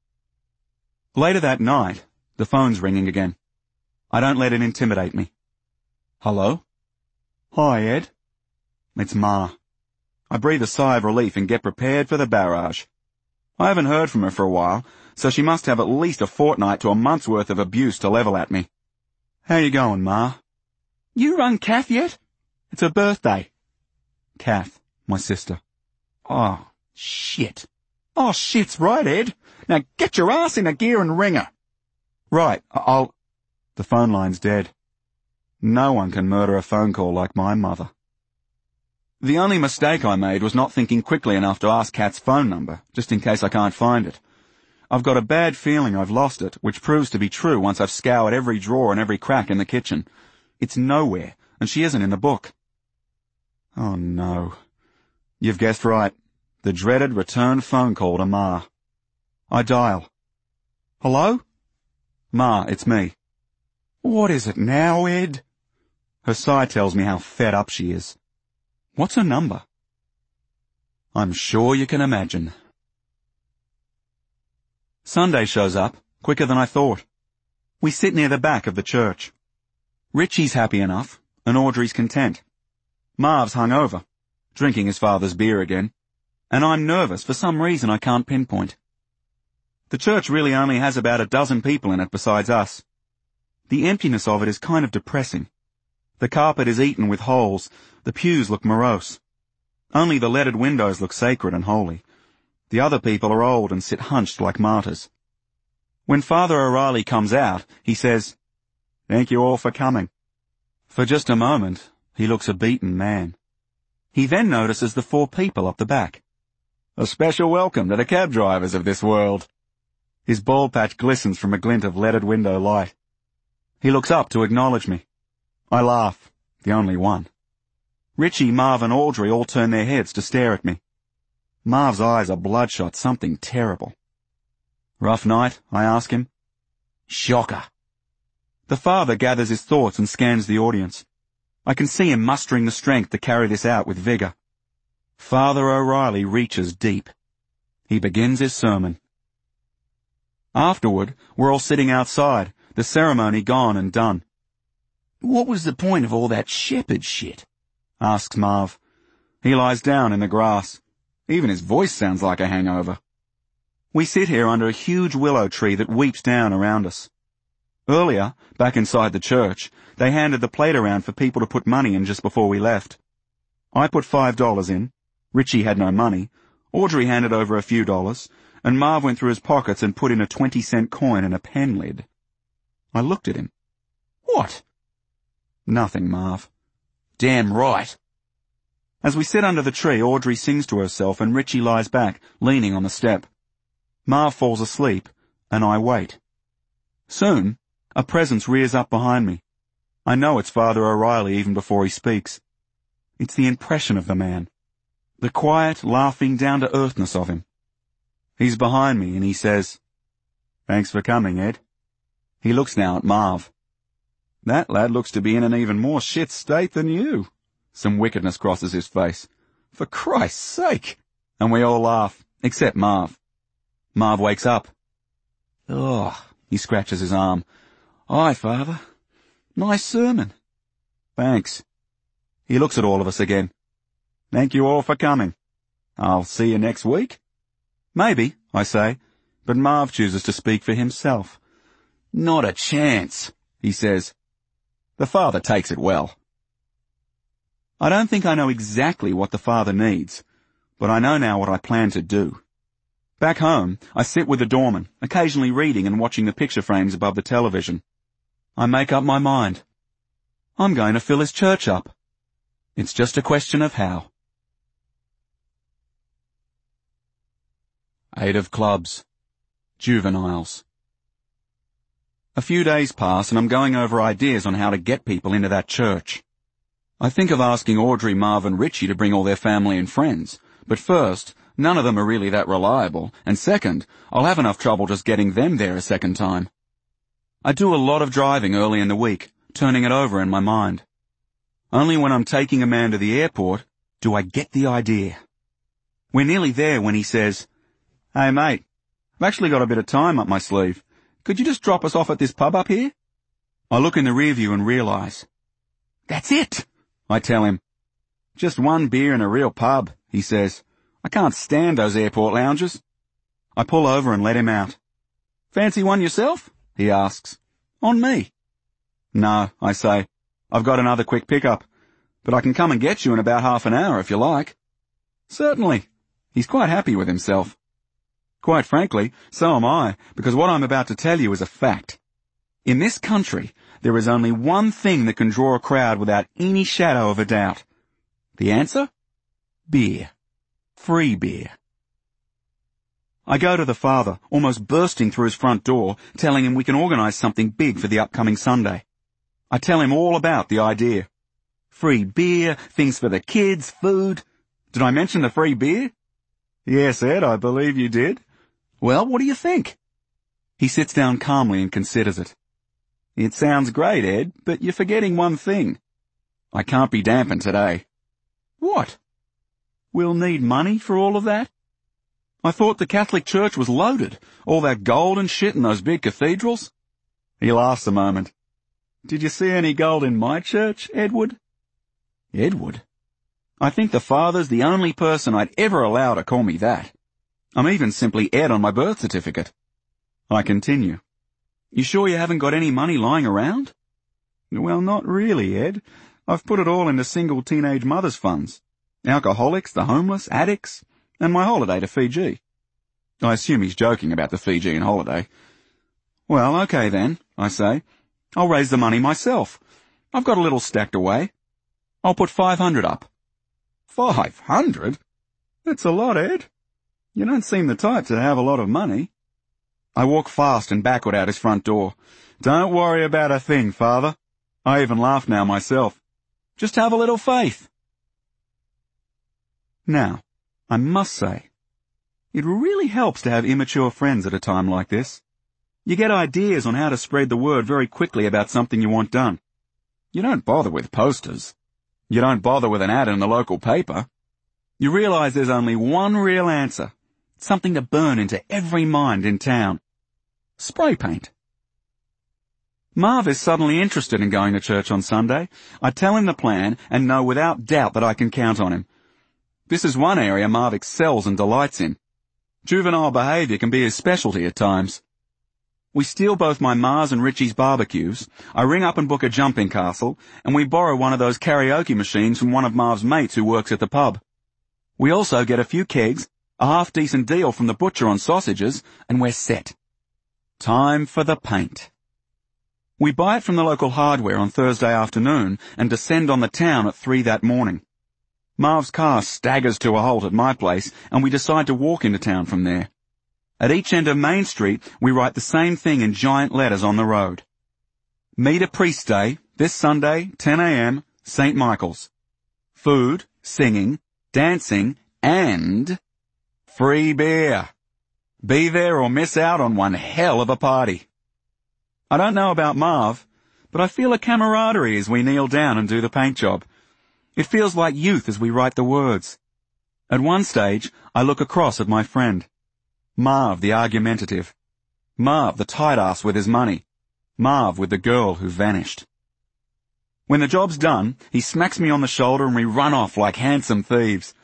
Later that night, the phone's ringing again. I don't let it intimidate me. "Hello?" "Hi, Ed." It's Ma. I breathe a sigh of relief and get prepared for the barrage. I haven't heard from her for a while, so she must have at least a fortnight to a month's worth of abuse to level at me. "How you going, Ma?" "You rung Kath yet?" "It's her birthday." Kath, my sister. "Oh, shit." "Oh, shit's right, Ed. Now get your ass in a gear and ring her." "Right, I'll—" The phone line's dead. No one can murder a phone call like my mother. The only mistake I made was not thinking quickly enough to ask Kat's phone number, just in case I can't find it. I've got a bad feeling I've lost it, which proves to be true once I've scoured every drawer and every crack in the kitchen. It's nowhere, and she isn't in the book. Oh no. You've guessed right. The dreaded return phone call to Ma. I dial. "Hello?" "Ma, it's me." "What is it now, Ed?" Her sigh tells me how fed up she is. What's her number? I'm sure you can imagine. Sunday shows up, quicker than I thought. We sit near the back of the church. Richie's happy enough, and Audrey's content. Marv's hungover, drinking his father's beer again, and I'm nervous for some reason I can't pinpoint. The church really only has about a dozen people in it besides us. The emptiness of it is kind of depressing. The carpet is eaten with holes, the pews look morose. Only the leaded windows look sacred and holy. The other people are old and sit hunched like martyrs. When Father O'Reilly comes out, he says, "Thank you all for coming." For just a moment, he looks a beaten man. He then notices the 4 people up the back. "A special welcome to the cab drivers of this world." His bald patch glistens from a glint of leaded window light. He looks up to acknowledge me. I laugh, the only one. Richie, Marv and Audrey all turn their heads to stare at me. Marv's eyes are bloodshot, something terrible. "Rough night?" I ask him. "Shocker." The father gathers his thoughts and scans the audience. I can see him mustering the strength to carry this out with vigor. Father O'Reilly reaches deep. He begins his sermon. Afterward, we're all sitting outside, the ceremony gone and done. "What was the point of all that shepherd shit?" asks Marv. He lies down in the grass. Even his voice sounds like a hangover. We sit here under a huge willow tree that weeps down around us. Earlier, back inside the church, they handed the plate around for people to put money in just before we left. I put $5 in. Richie had no money. Audrey handed over a few dollars, and Marv went through his pockets and put in a 20-cent coin in a pen lid. I looked at him. "What?" "Nothing, Marv." "Damn right." As we sit under the tree, Audrey sings to herself and Richie lies back, leaning on the step. Marv falls asleep, and I wait. Soon, a presence rears up behind me. I know it's Father O'Reilly even before he speaks. It's the impression of the man. The quiet, laughing, down-to-earthness of him. He's behind me, and he says, "Thanks for coming, Ed." He looks now at Marv. "That lad looks to be in an even more shit state than you." Some wickedness crosses his face. "For Christ's sake!" And we all laugh, except Marv. Marv wakes up. "Ugh," he scratches his arm. "Aye, Father. Nice sermon." "Thanks." He looks at all of us again. "Thank you all for coming. I'll see you next week." Maybe, I say, but Marv chooses to speak for himself. Not a chance, he says. The father takes it well. I don't think I know exactly what the father needs, but I know now what I plan to do. Back home, I sit with the doorman, occasionally reading and watching the picture frames above the television. I make up my mind. I'm going to fill his church up. It's just a question of how. 8 of clubs. Juveniles. A few days pass and I'm going over ideas on how to get people into that church. I think of asking Audrey, Marv and Richie to bring all their family and friends, but first, none of them are really that reliable, and second, I'll have enough trouble just getting them there a second time. I do a lot of driving early in the week, turning it over in my mind. Only when I'm taking a man to the airport do I get the idea. We're nearly there when he says, "Hey mate, I've actually got a bit of time up my sleeve. Could you just drop us off at this pub up here?" I look in the rear view and realise. That's it, I tell him. Just one beer in a real pub, he says. I can't stand those airport lounges. I pull over and let him out. Fancy one yourself? He asks. On me. No, I say. I've got another quick pickup, but I can come and get you in about half an hour if you like. Certainly. He's quite happy with himself. Quite frankly, so am I, because what I'm about to tell you is a fact. In this country, there is only one thing that can draw a crowd without any shadow of a doubt. The answer? Beer. Free beer. I go to the father, almost bursting through his front door, telling him we can organise something big for the upcoming Sunday. I tell him all about the idea. Free beer, things for the kids, food. Did I mention the free beer? Yes, Ed, I believe you did. Well, what do you think? He sits down calmly and considers it. It sounds great, Ed, but you're forgetting one thing. I can't be dampened today. What? We'll need money for all of that? I thought the Catholic Church was loaded, all that gold and shit in those big cathedrals. He laughs a moment. Did you see any gold in my church, Edward? Edward? I think the father's the only person I'd ever allow to call me that. I'm even simply Ed on my birth certificate. I continue. You sure you haven't got any money lying around? Well, not really, Ed. I've put it all into single teenage mothers' funds. Alcoholics, the homeless, addicts, and my holiday to Fiji. I assume he's joking about the Fijian holiday. Well, okay then, I say. I'll raise the money myself. I've got a little stacked away. I'll put 500 up. 500? That's a lot, Ed. You don't seem the type to have a lot of money. I walk fast and backward out his front door. Don't worry about a thing, Father. I even laugh now myself. Just have a little faith. Now, I must say, it really helps to have immature friends at a time like this. You get ideas on how to spread the word very quickly about something you want done. You don't bother with posters. You don't bother with an ad in the local paper. You realise there's only one real answer. Something to burn into every mind in town. Spray paint. Marv is suddenly interested in going to church on Sunday. I tell him the plan and know without doubt that I can count on him. This is one area Marv excels and delights in. Juvenile behaviour can be his specialty at times. We steal both my Ma's and Richie's barbecues, I ring up and book a jumping castle, and we borrow one of those karaoke machines from one of Marv's mates who works at the pub. We also get a few kegs, a half-decent deal from the butcher on sausages, and we're set. Time for the paint. We buy it from the local hardware on Thursday afternoon and descend on the town at 3 that morning. Marv's car staggers to a halt at my place and we decide to walk into town from there. At each end of Main Street, we write the same thing in giant letters on the road. Meet a priest day, this Sunday, 10 a.m., St. Michael's. Food, singing, dancing, and free beer. Be there or miss out on one hell of a party. I don't know about Marv, but I feel a camaraderie as we kneel down and do the paint job. It feels like youth as we write the words. At one stage, I look across at my friend. Marv the argumentative. Marv the tight ass with his money. Marv with the girl who vanished. When the job's done, he smacks me on the shoulder and we run off like handsome thieves.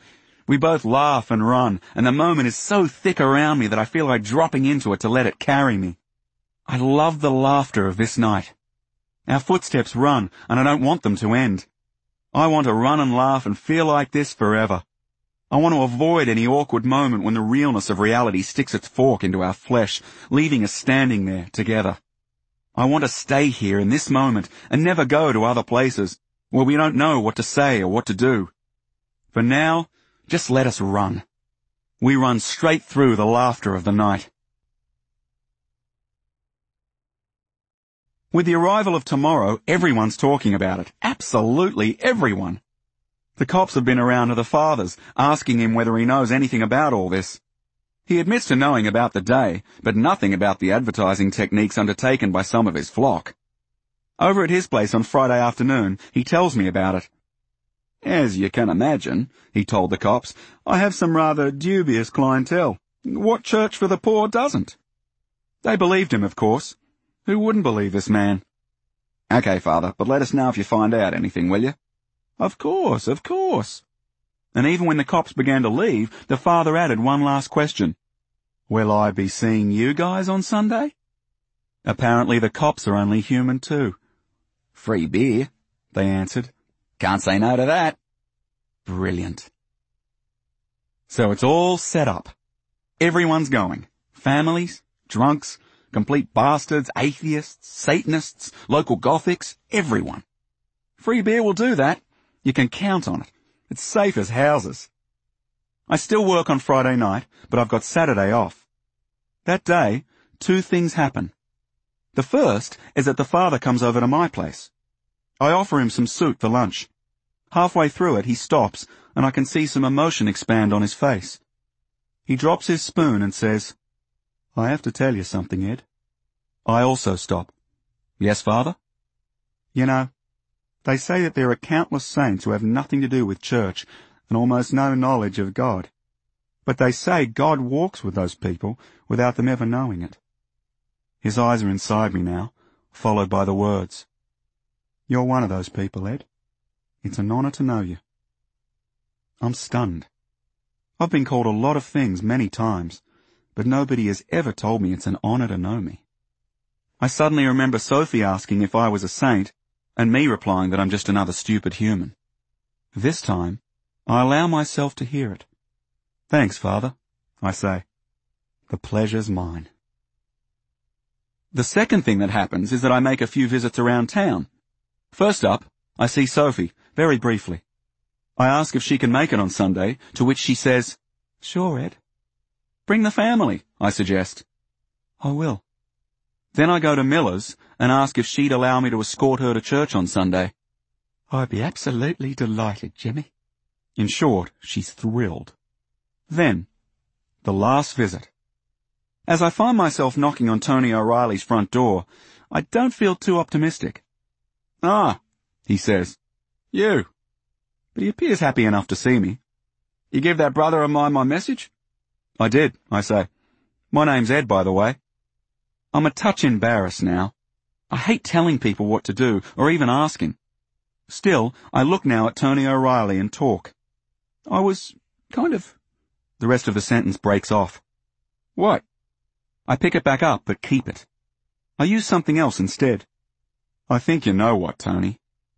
We both laugh and run, and the moment is so thick around me that I feel like dropping into it to let it carry me. I love the laughter of this night. Our footsteps run, and I don't want them to end. I want to run and laugh and feel like this forever. I want to avoid any awkward moment when the realness of reality sticks its fork into our flesh, leaving us standing there together. I want to stay here in this moment and never go to other places where we don't know what to say or what to do. For now, just let us run. We run straight through the laughter of the night. With the arrival of tomorrow, everyone's talking about it. Absolutely everyone. The cops have been around to the father's, asking him whether he knows anything about all this. He admits to knowing about the day, but nothing about the advertising techniques undertaken by some of his flock. Over at his place on Friday afternoon, he tells me about it. As you can imagine, he told the cops, I have some rather dubious clientele. What church for the poor doesn't? They believed him, of course. Who wouldn't believe this man? Okay, Father, but let us know if you find out anything, will you? Of course, of course. And even when the cops began to leave, the father added one last question. Will I be seeing you guys on Sunday? Apparently the cops are only human too. Free beer, they answered. Can't say no to that. Brilliant. So it's all set up. Everyone's going. Families, drunks, complete bastards, atheists, Satanists, local Gothics, everyone. Free beer will do that. You can count on it. It's safe as houses. I still work on Friday night, but I've got Saturday off. That day, two things happen. The first is that the father comes over to my place. I offer him some soup for lunch. Halfway through it, he stops, and I can see some emotion expand on his face. He drops his spoon and says, I have to tell you something, Ed. I also stop. Yes, Father? You know, they say that there are countless saints who have nothing to do with church and almost no knowledge of God. But they say God walks with those people without them ever knowing it. His eyes are inside me now, followed by the words. You're one of those people, Ed. It's an honor to know you. I'm stunned. I've been called a lot of things many times, but nobody has ever told me it's an honor to know me. I suddenly remember Sophie asking if I was a saint, and me replying that I'm just another stupid human. This time, I allow myself to hear it. Thanks, Father, I say. The pleasure's mine. The second thing that happens is that I make a few visits around town. First up, I see Sophie, very briefly. I ask if she can make it on Sunday, to which she says, Sure, Ed. Bring the family, I suggest. I will. Then I go to Miller's and ask if she'd allow me to escort her to church on Sunday. I'd be absolutely delighted, Jimmy. In short, she's thrilled. Then, the last visit. As I find myself knocking on Tony O'Reilly's front door, I don't feel too optimistic. Ah, he says. You. But he appears happy enough to see me. You give that brother of mine my message? I did, I say. My name's Ed, by the way. I'm a touch embarrassed now. I hate telling people what to do, or even asking. Still, I look now at Tony O'Reilly and talk. I was The rest of the sentence breaks off. What? I pick it back up, but keep it. I use something else instead. I think you know what, Tony.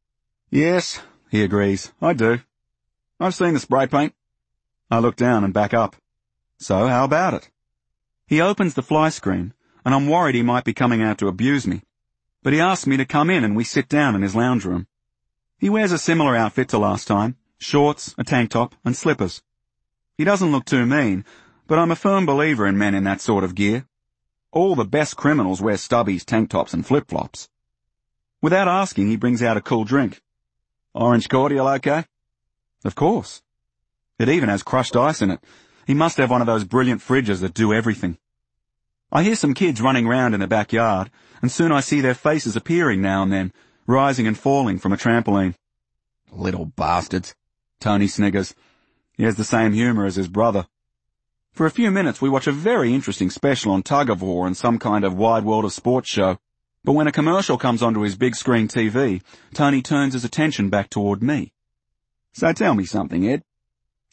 Yes, he agrees. I do. I've seen the spray paint. I look down and back up. So, how about it? He opens the fly screen, and I'm worried he might be coming out to abuse me. But he asks me to come in and we sit down in his lounge room. He wears a similar outfit to last time, shorts, a tank top, and slippers. He doesn't look too mean, but I'm a firm believer in men in that sort of gear. All the best criminals wear stubbies, tank tops, and flip-flops. Without asking, he brings out a cool drink. Orange cordial, okay? Of course. It even has crushed ice in it. He must have one of those brilliant fridges that do everything. I hear some kids running round in the backyard, and soon I see their faces appearing now and then, rising and falling from a trampoline. Little bastards, Tony sniggers. He has the same humour as his brother. For a few minutes we watch a very interesting special on tug of war and some kind of wide world of sports show. But when a commercial comes onto his big screen TV, Tony turns his attention back toward me. So tell me something, Ed.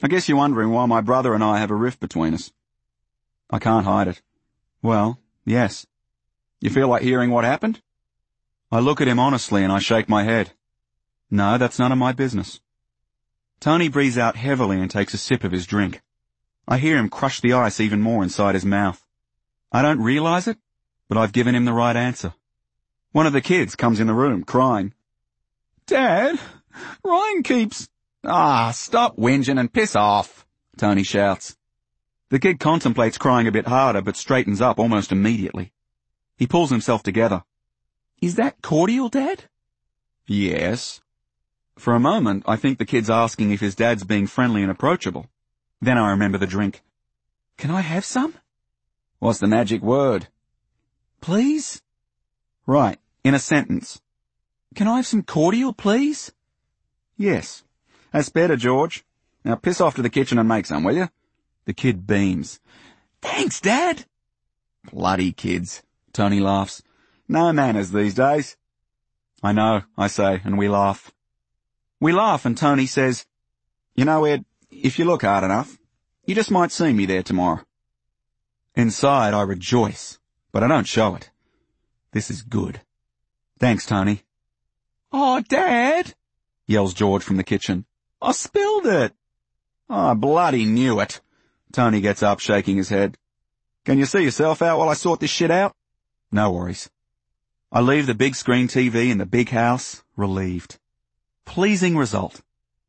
I guess you're wondering why my brother and I have a rift between us. I can't hide it. Well, yes. You feel like hearing what happened? I look at him honestly and I shake my head. No, that's none of my business. Tony breathes out heavily and takes a sip of his drink. I hear him crush the ice even more inside his mouth. I don't realize it, but I've given him the right answer. One of the kids comes in the room, crying. Dad, Ryan keeps... Stop whinging and piss off, Tony shouts. The kid contemplates crying a bit harder, but straightens up almost immediately. He pulls himself together. Is that cordial, Dad? Yes. For a moment, I think the kid's asking if his dad's being friendly and approachable. Then I remember the drink. Can I have some? What's the magic word? Please? Right, in a sentence. Can I have some cordial, please? Yes. That's better, George. Now piss off to the kitchen and make some, will you? The kid beams. Thanks, Dad. Bloody kids, Tony laughs. No manners these days. I know, I say, and we laugh. We laugh and Tony says, You know, Ed, if you look hard enough, you just might see me there tomorrow. Inside I rejoice, but I don't show it. This is good. Thanks, Tony. Oh, Dad, yells George from the kitchen. I spilled it. I bloody knew it. Tony gets up, shaking his head. Can you see yourself out while I sort this shit out? No worries. I leave the big screen TV in the big house, relieved. Pleasing result.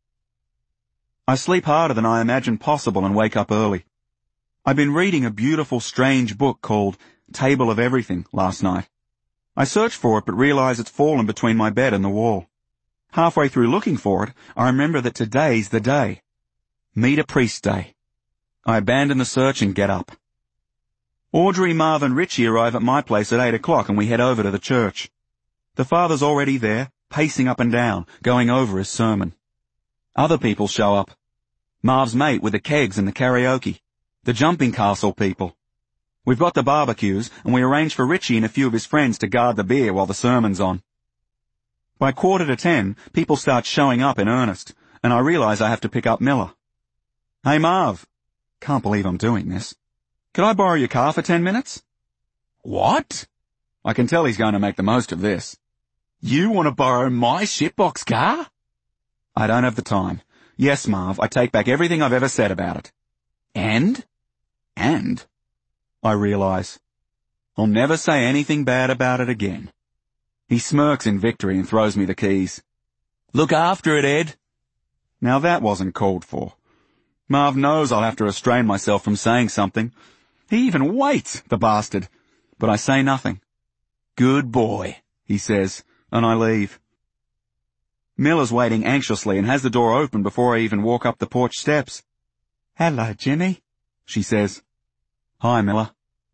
I sleep harder than I imagined possible and wake up early. I've been reading a beautiful, strange book called Table of Everything last night. I search for it but realize it's fallen between my bed and the wall. Halfway through looking for it, I remember that today's the day. Meet a Priest Day. I abandon the search and get up. Audrey, Marv and Richie arrive at my place at 8 o'clock and we head over to the church. The father's already there, pacing up and down, going over his sermon. Other people show up. Marv's mate with the kegs and the karaoke. The jumping castle people. We've got the barbecues and we arrange for Richie and a few of his friends to guard the beer while the sermon's on. By 9:45, people start showing up in earnest, and I realize I have to pick up Miller. Hey Marv. Can't believe I'm doing this. Could I borrow your car for 10 minutes? What? I can tell he's going to make the most of this. You want to borrow my shitbox car? I don't have the time. Yes, Marv, I take back everything I've ever said about it. And? I realize. I'll never say anything bad about it again. He smirks in victory and throws me the keys. Look after it, Ed. Now that wasn't called for. Marv knows I'll have to restrain myself from saying something. He even waits, the bastard. But I say nothing. Good boy, he says, and I leave. Miller's waiting anxiously and has the door open before I even walk up the porch steps. Hello, Jimmy, she says. Hi, Miller.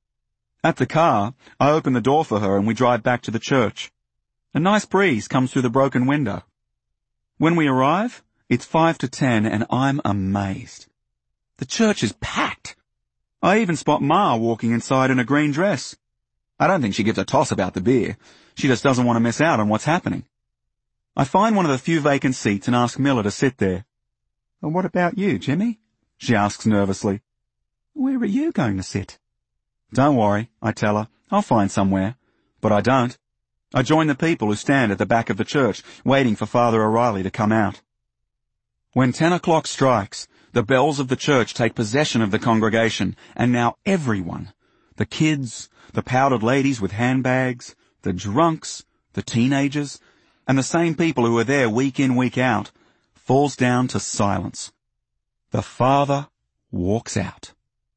At the car, I open the door for her and we drive back to the church. A nice breeze comes through the broken window. When we arrive, it's 9:55 and I'm amazed. The church is packed. I even spot Ma walking inside in a green dress. I don't think she gives a toss about the beer. She just doesn't want to miss out on what's happening. I find one of the few vacant seats and ask Miller to sit there. Well, what about you, Jimmy? She asks nervously. Where are you going to sit? Don't worry, I tell her. I'll find somewhere. But I don't. I join the people who stand at the back of the church, waiting for Father O'Reilly to come out. When 10 o'clock strikes, the bells of the church take possession of the congregation, and now everyone, the kids, the powdered ladies with handbags, the drunks, the teenagers, and the same people who are there week in, week out, falls down to silence. The Father walks out.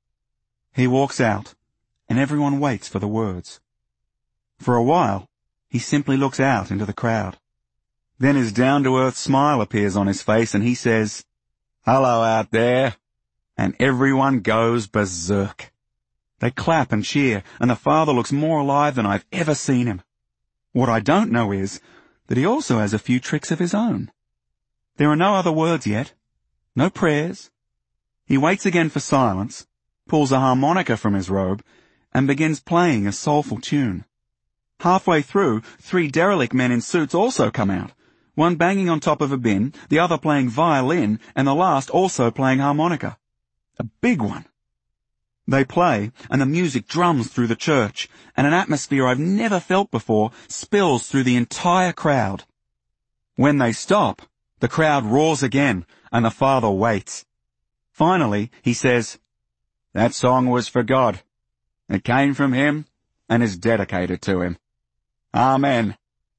He walks out, and everyone waits for the words. For a while, he simply looks out into the crowd. Then his down-to-earth smile appears on his face and he says, Hello out there. And everyone goes berserk. They clap and cheer, and the Father looks more alive than I've ever seen him. What I don't know is that he also has a few tricks of his own. There are no other words yet. No prayers. He waits again for silence, pulls a harmonica from his robe, and begins playing a soulful tune. Halfway through, 3 derelict men in suits also come out, one banging on top of a bin, the other playing violin, and the last also playing harmonica. A big one. They play, and the music drums through the church, and an atmosphere I've never felt before spills through the entire crowd. When they stop, the crowd roars again, and the father waits. Finally, he says, "That song was for God. It came from him, and is dedicated to him. Amen."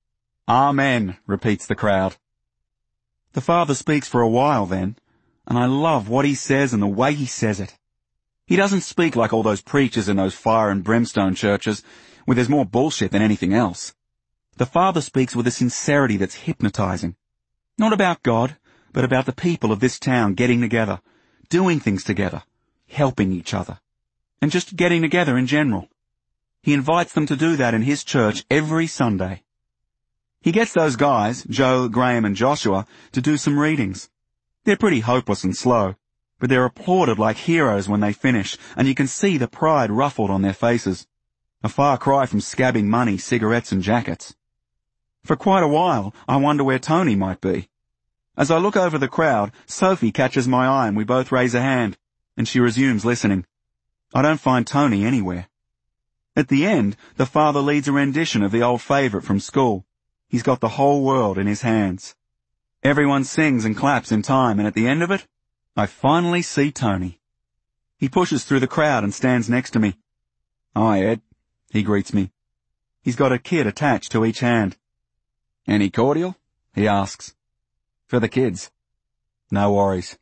"Amen," repeats the crowd. The father speaks for a while then, and I love what he says and the way he says it. He doesn't speak like all those preachers in those fire and brimstone churches, where there's more bullshit than anything else. The father speaks with a sincerity that's hypnotizing. Not about God, but about the people of this town getting together, doing things together, helping each other, and just getting together in general. He invites them to do that in his church every Sunday. He gets those guys, Joe, Graham and Joshua, to do some readings. They're pretty hopeless and slow, but they're applauded like heroes when they finish, and you can see the pride ruffled on their faces. A far cry from scabbing money, cigarettes and jackets. For quite a while, I wonder where Tony might be. As I look over the crowd, Sophie catches my eye and we both raise a hand, and she resumes listening. I don't find Tony anywhere. At the end, the father leads a rendition of the old favourite from school. He's got the whole world in his hands. Everyone sings and claps in time, and at the end of it, I finally see Tony. He pushes through the crowd and stands next to me. "Hi, Ed," he greets me. He's got a kid attached to each hand. "Any cordial?" he asks. "For the kids." "No worries."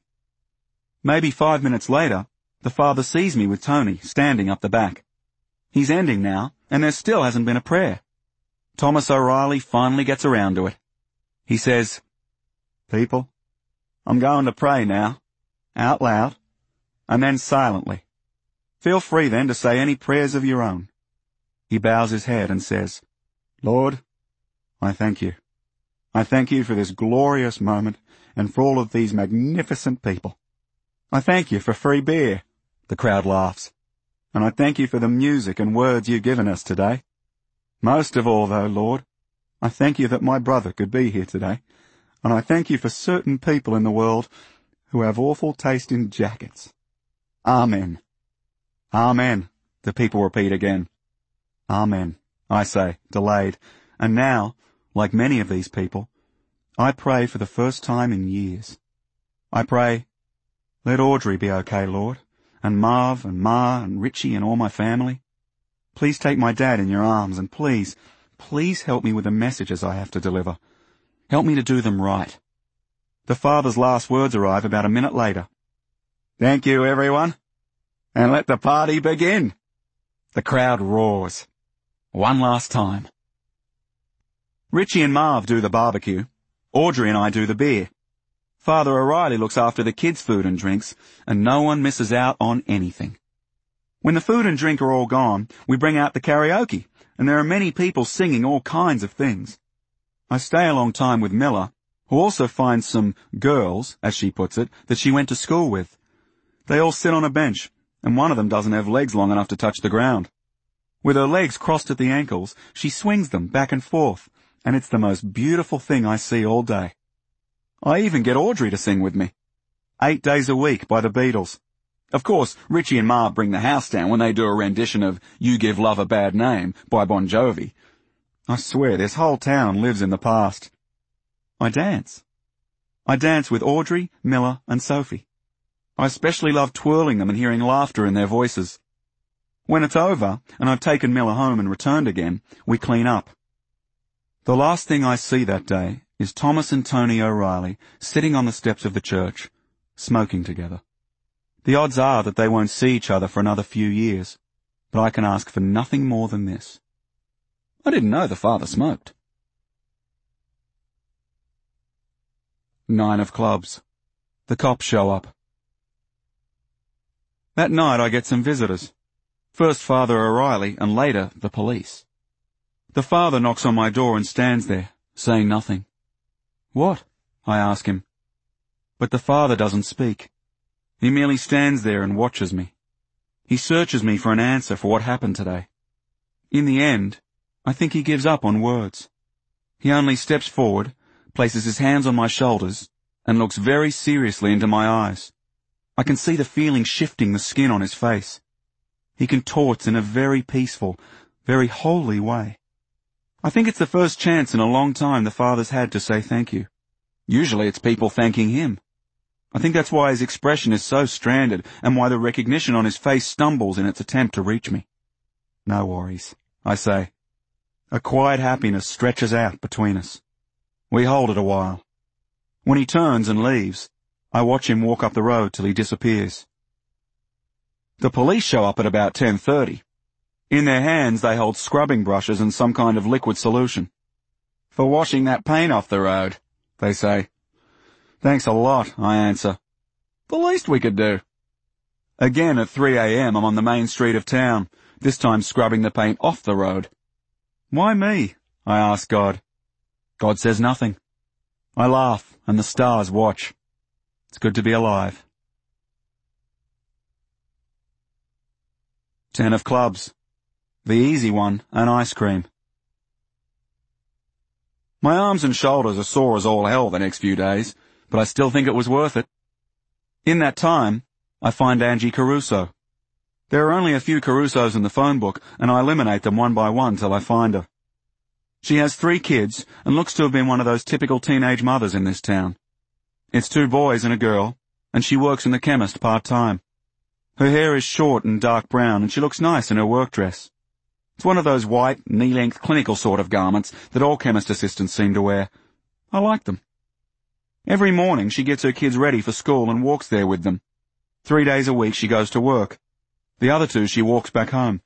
Maybe 5 minutes later, the father sees me with Tony standing up the back. He's ending now, and there still hasn't been a prayer. Thomas O'Reilly finally gets around to it. He says, "People, I'm going to pray now, out loud, and then silently. Feel free then to say any prayers of your own." He bows his head and says, "Lord, I thank you. I thank you for this glorious moment and for all of these magnificent people. I thank you for free beer." The crowd laughs. "And I thank you for the music and words you've given us today. Most of all, though, Lord, I thank you that my brother could be here today, and I thank you for certain people in the world who have awful taste in jackets. Amen." "Amen," the people repeat again. "Amen," I say, delayed, and now, like many of these people, I pray for the first time in years. I pray, "Let Audrey be okay, Lord, and Marv and Ma and Richie and all my family. Please take my dad in your arms, and please, please help me with the messages I have to deliver. Help me to do them right." The father's last words arrive about a minute later. "Thank you, everyone, and let the party begin." The crowd roars. One last time. Richie and Marv do the barbecue. Audrey and I do the beer. Father O'Reilly looks after the kids' food and drinks, and no one misses out on anything. When the food and drink are all gone, we bring out the karaoke, and there are many people singing all kinds of things. I stay a long time with Miller, who also finds some girls, as she puts it, that she went to school with. They all sit on a bench, and one of them doesn't have legs long enough to touch the ground. With her legs crossed at the ankles, she swings them back and forth, and it's the most beautiful thing I see all day. I even get Audrey to sing with me. 8 days a week by the Beatles. Of course, Richie and Ma bring the house down when they do a rendition of You Give Love a Bad Name by Bon Jovi. I swear this whole town lives in the past. I dance. I dance with Audrey, Miller and Sophie. I especially love twirling them and hearing laughter in their voices. When it's over, and I've taken Miller home and returned again, we clean up. The last thing I see that day is Thomas and Tony O'Reilly sitting on the steps of the church, smoking together. The odds are that they won't see each other for another few years, but I can ask for nothing more than this. I didn't know the father smoked. 9 of clubs. The cops show up. That night I get some visitors. First Father O'Reilly and later the police. The father knocks on my door and stands there, saying nothing. "What?" I ask him. But the father doesn't speak. He merely stands there and watches me. He searches me for an answer for what happened today. In the end, I think he gives up on words. He only steps forward, places his hands on my shoulders, and looks very seriously into my eyes. I can see the feeling shifting the skin on his face. He contorts in a very peaceful, very holy way. I think it's the first chance in a long time the father's had to say thank you. Usually it's people thanking him. I think that's why his expression is so stranded, and why the recognition on his face stumbles in its attempt to reach me. No worries, I say. A quiet happiness stretches out between us. We hold it a while. When he turns and leaves, I watch him walk up the road till he disappears. The police show up at about 10:30. In their hands they hold scrubbing brushes and some kind of liquid solution. "For washing that paint off the road," they say. "Thanks a lot," I answer. "The least we could do." Again at 3 a.m. I'm on the main street of town, this time scrubbing the paint off the road. "Why me?" I ask God. God says nothing. I laugh, and the stars watch. It's good to be alive. 10 of clubs. The easy one, an ice cream. My arms and shoulders are sore as all hell the next few days, but I still think it was worth it. In that time, I find Angie Caruso. There are only a few Carusos in the phone book, and I eliminate them one by one till I find her. She has 3 kids, and looks to have been one of those typical teenage mothers in this town. It's 2 boys and a girl, and she works in the chemist part-time. Her hair is short and dark brown, and she looks nice in her work dress. It's one of those white, knee-length clinical sort of garments that all chemist assistants seem to wear. I like them. Every morning she gets her kids ready for school and walks there with them. 3 days a week she goes to work. The other 2 she walks back home.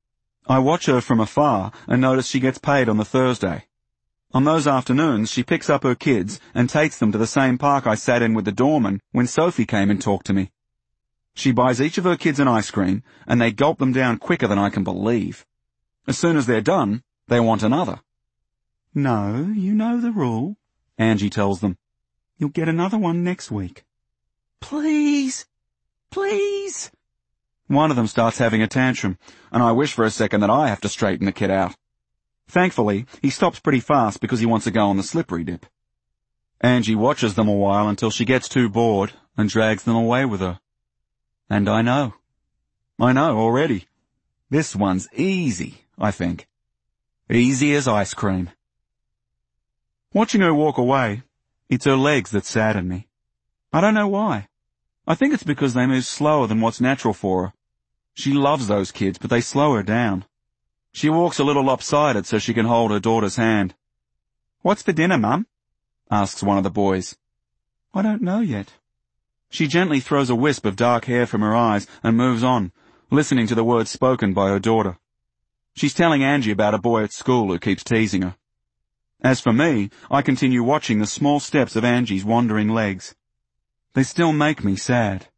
I watch her from afar and notice she gets paid on the Thursday. On those afternoons she picks up her kids and takes them to the same park I sat in with the doorman when Sophie came and talked to me. She buys each of her kids an ice cream, and they gulp them down quicker than I can believe. As soon as they're done, they want another. "No, you know the rule," Angie tells them. "You'll get another one next week." "Please, please." One of them starts having a tantrum, and I wish for a second that I have to straighten the kid out. Thankfully, he stops pretty fast because he wants to go on the slippery dip. Angie watches them a while until she gets too bored and drags them away with her. And I know already. This one's easy, I think. Easy as ice cream. Watching her walk away, it's her legs that sadden me. I don't know why. I think it's because they move slower than what's natural for her. She loves those kids, but they slow her down. She walks a little lopsided so she can hold her daughter's hand. "What's for dinner, Mum?" asks one of the boys. "I don't know yet." She gently throws a wisp of dark hair from her eyes and moves on, listening to the words spoken by her daughter. She's telling Angie about a boy at school who keeps teasing her. As for me, I continue watching the small steps of Angie's wandering legs. They still make me sad.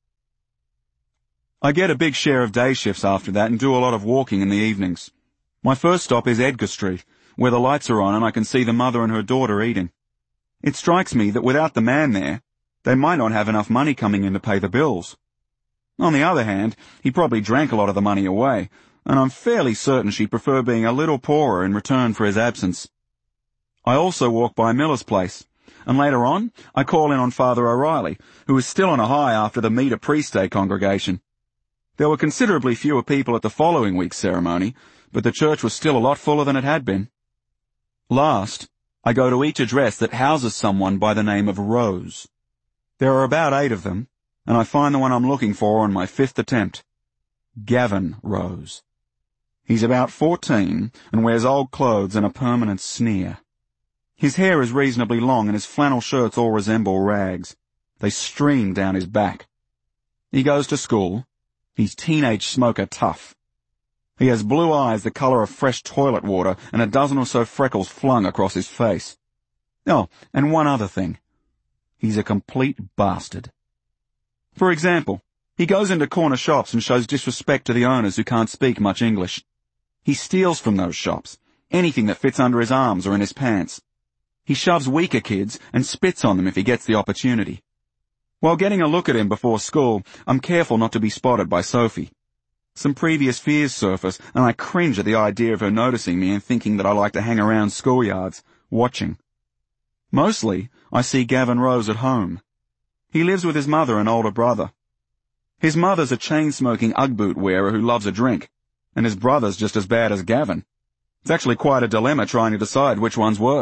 I get a big share of day shifts after that and do a lot of walking in the evenings. My first stop is Edgar Street, where the lights are on and I can see the mother and her daughter eating. It strikes me that without the man there, they might not have enough money coming in to pay the bills. On the other hand, he probably drank a lot of the money away, and I'm fairly certain she'd prefer being a little poorer in return for his absence. I also walk by Miller's place, and later on, I call in on Father O'Reilly, who is still on a high after the Meet a Priest Day congregation. There were considerably fewer people at the following week's ceremony, but the church was still a lot fuller than it had been. Last, I go to each address that houses someone by the name of Rose. There are about 8 of them, and I find the one I'm looking for on my 5th attempt. Gavin Rose. He's about 14 and wears old clothes and a permanent sneer. His hair is reasonably long and his flannel shirts all resemble rags. They stream down his back. He goes to school. He's teenage smoker tough. He has blue eyes the colour of fresh toilet water and a dozen or so freckles flung across his face. Oh, and one other thing. He's a complete bastard. For example, he goes into corner shops and shows disrespect to the owners who can't speak much English. He steals from those shops, anything that fits under his arms or in his pants. He shoves weaker kids and spits on them if he gets the opportunity. While getting a look at him before school, I'm careful not to be spotted by Sophie. Some previous fears surface, and I cringe at the idea of her noticing me and thinking that I like to hang around schoolyards, watching. Mostly, I see Gavin Rose at home. He lives with his mother and older brother. His mother's a chain-smoking Ugg boot wearer who loves a drink, and his brother's just as bad as Gavin. It's actually quite a dilemma trying to decide which one's worse.